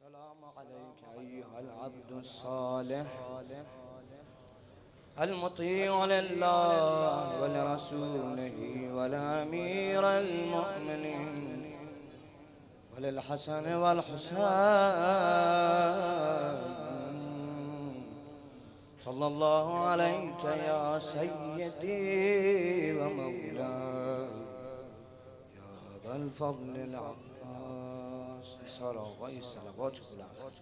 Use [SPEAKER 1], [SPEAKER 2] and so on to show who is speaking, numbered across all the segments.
[SPEAKER 1] السلام عليك أيها العبد الصالح المطيع لله ولرسوله ولأمير المؤمنين وللحسن والحسين صلى الله عليك يا سيدي ومولاي يا أبا الفضل العباس نثار آقای صلوات بلند.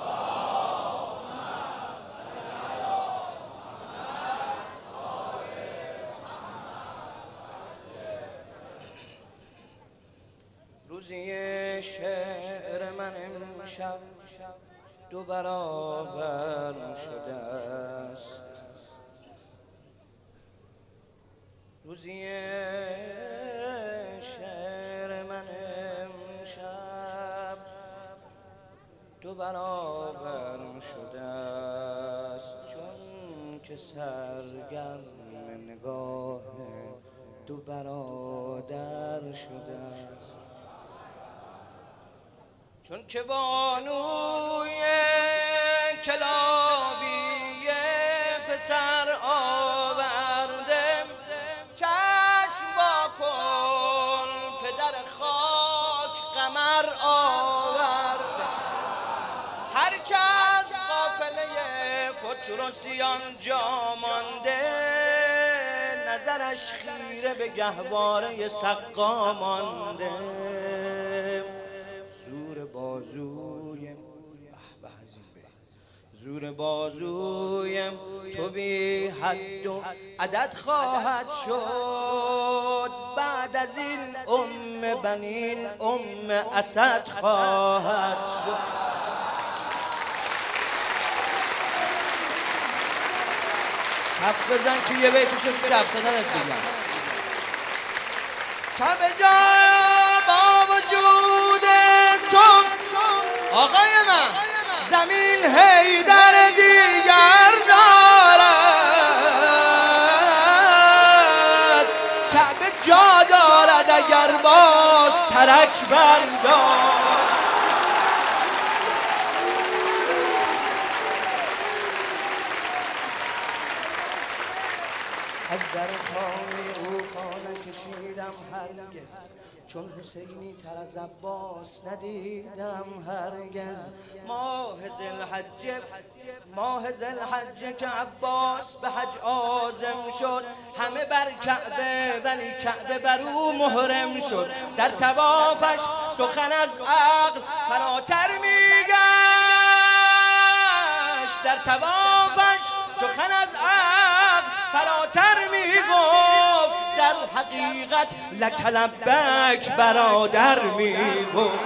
[SPEAKER 1] روزی شعر من امشب دو برابر شده است. روزی شعر من امشب دو برابر شده است، چون که سرگرم نگاه دو برادر شده است. چون که بانوی کلابی پسر آورده، چشم با کن پدر خاک قمر آورده. هر کس قافله فترسیان جا مانده، نظرش خیره به گهواره سقا مانده. زور بازوی تو بی حد و عدد خواهد شد، بعد از این بنین اسد خواهد شد. حرف بزن که یه بیتشو که رفت زدنت بگم. کعبه جا با وجود تو آقای من، زمین حیدر دیگر دارد. کعبه جا دارد اگر باز ترک بردار. از در خانه او پا نکشیدم هرگز، چون حسینی تر از عباس ندیدم هرگز. ماه ذوالحجه که عباس به حج عازم شد، همه بر کعبه ولی کعبه بر او محرم شد. در طوافش سخن از عقل فراتر میگشت، در طوافش سخن از عقل فراتر میگفت، در حقیقت لک لبک برادر میگفت.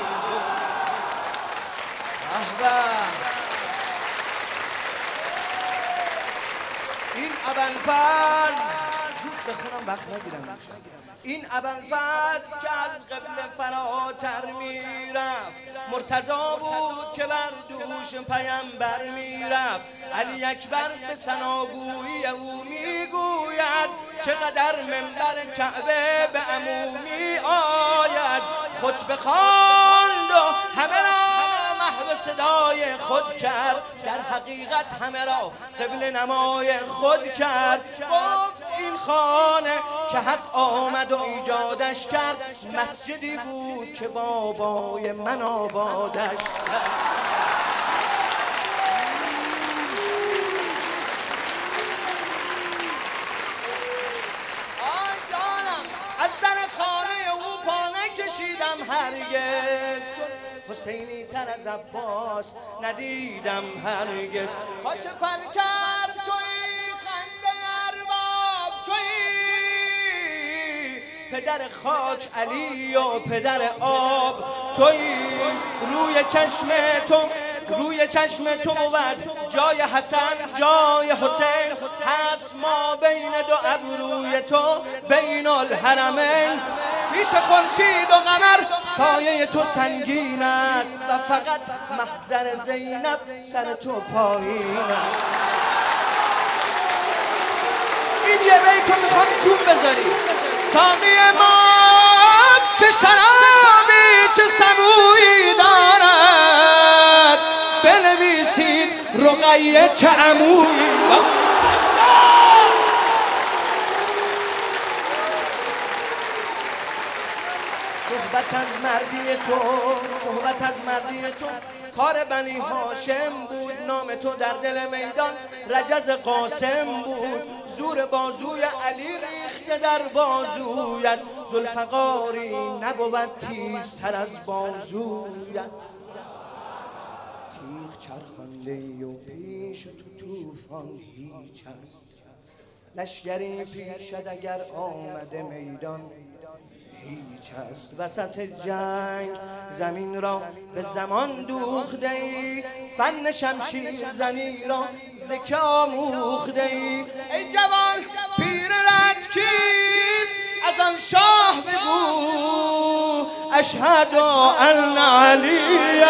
[SPEAKER 1] این ابوالفضل بخونم وقت نگیرم. این ابوالفضل که از قبله فراتر میرفت، مرتضی بود که بر دوش پیمبر میرفت. علی اکبر به ثناگویی او میگوید، چقدر منبر کعبه به عمومی آید. خطبه خواند و همه را محو صدای خود کرد، در حقیقت همه را قبله نمای خود کرد. گفت این خانه که حق آمد و ایجادش کرد، مسجدی بود که بابای من آبادش کرد. آی جانم، از در خانه او پا نکشیدم هرگز، حسینی تر از عباس ندیدم هرگز. پاش فر کرد تویی خنده ارباب، تویی پدر خاک علی و پدر آب، تویی روی چشم تو بود جای حسن جای حسین، هست ما بین دو ابروی تو بین الحرمین. پیش خورشید و قمر سایه تو سنگین است، و فقط محضر زینب سر تو پایین است. این یه بیتو میخوام چون بذاری. ساقی ما چه شرابی چه سبویی دارد، رقیه چه عمویی صحبت از مردی تو کار بنی هاشم بود، نام تو در دل میدان رجز قاسم بود، زور بازوی علی ریخته در بازویت، ذوالفقاری نبود تیزتر از بازویت، تیغ چرخانده و پیش تو طوفان هیچ است، لشگری پیشد اگر آمده میدان هیچ است، وسط جنگ زمین را به زمان دوخته ای، فن شمشیر زنی را ز که آموخته ای، ای جوان پیر رد کیست از آن شاه بگو اشهد ان علی